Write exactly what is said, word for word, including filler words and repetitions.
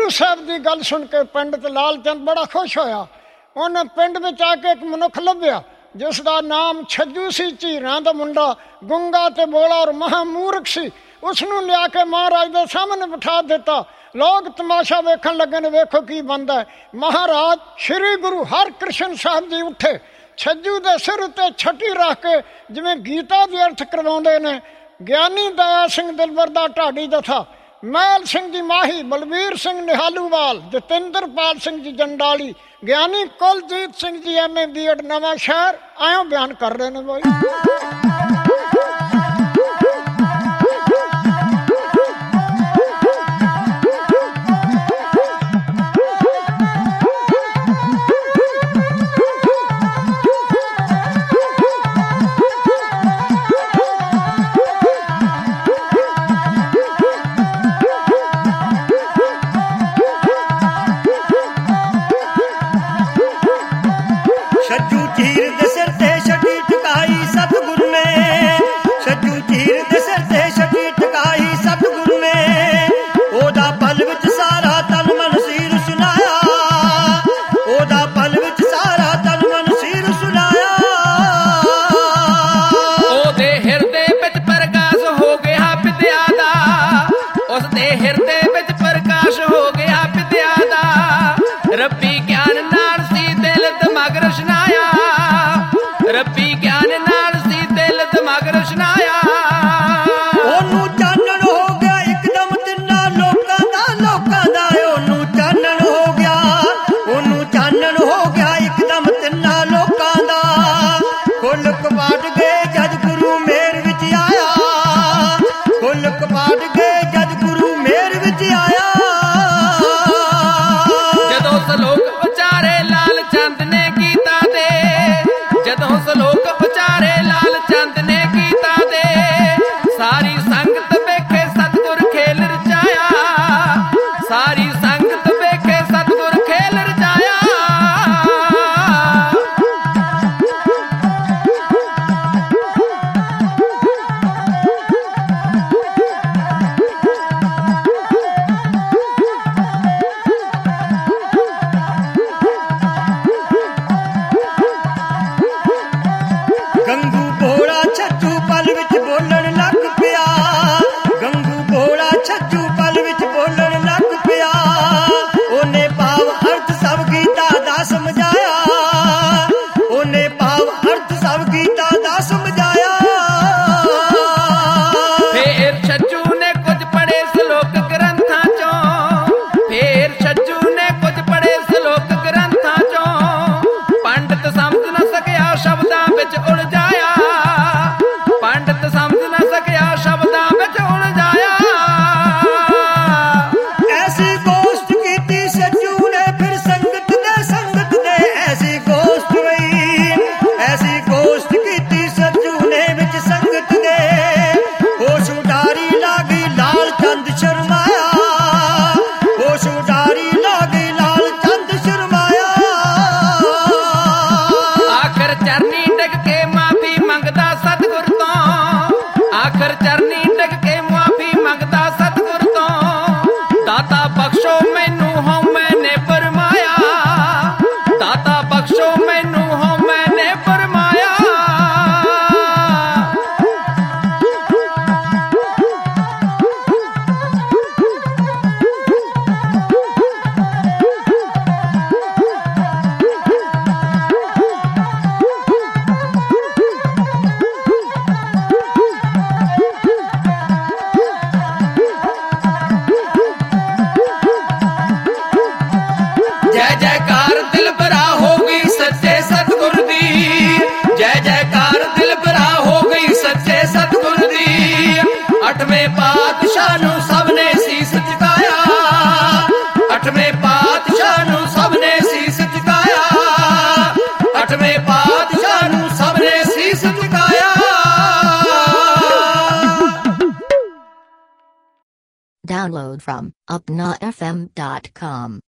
ਗੁਰੂ ਸਾਹਿਬ ਦੀ ਗੱਲ ਸੁਣ ਕੇ ਪੰਡਿਤ ਲਾਲ ਚੰਦ ਬੜਾ ਖੁਸ਼ ਹੋਇਆ। ਉਹਨੇ ਪਿੰਡ ਵਿੱਚ ਆ ਕੇ ਇੱਕ ਮਨੁੱਖ ਲੱਭਿਆ ਜਿਸ ਦਾ ਨਾਮ ਛੱਜੂ ਸੀ, ਝੀਰਾਂ ਦਾ ਮੁੰਡਾ, ਗੁੰਗਾ ਤੇ ਬੋਲਾ ਔਰ ਮਹਾਮੂਰਖ ਸੀ। ਉਸਨੂੰ ਲਿਆ ਕੇ ਮਹਾਰਾਜ ਦੇ ਸਾਹਮਣੇ ਬਿਠਾ ਦਿੱਤਾ। ਲੋਕ ਤਮਾਸ਼ਾ ਵੇਖਣ ਲੱਗੇ ਨੇ, ਵੇਖੋ ਕੀ ਬਣਦਾ। ਮਹਾਰਾਜ ਸ਼੍ਰੀ ਗੁਰੂ ਹਰਕ੍ਰਿਸ਼ਨ ਸਾਹਿਬ ਜੀ ਉੱਠੇ, ਛੱਜੂ ਦੇ ਸਿਰ ਉੱਤੇ ਛਟੀ ਰੱਖ ਕੇ ਜਿਵੇਂ ਗੀਤਾ ਦੀ ਅਰਥ ਕਰਵਾਉਂਦੇ ਨੇ। ਗਿਆਨੀ ਦਇਆ ਸਿੰਘ ਦਿਲਬਰ ਦਾ ਢਾਡੀ ਜਥਾ, ਮਹਿਲ ਸਿੰਘ ਜੀ ਮਾਹੀ, ਬਲਵੀਰ ਸਿੰਘ ਨਿਹਾਲੂਵਾਲ, ਜਤਿੰਦਰਪਾਲ ਸਿੰਘ ਜੀ ਜੰਡਾਲੀ, ਗਿਆਨੀ Kuljit Singh ji M A B Ed ਨਵਾਂ ਸ਼ਹਿਰ ਆਇਓ ਬਿਆਨ ਕਰ ਰਹੇ ਨੇ ਬਈ। Download from upna f m dot com.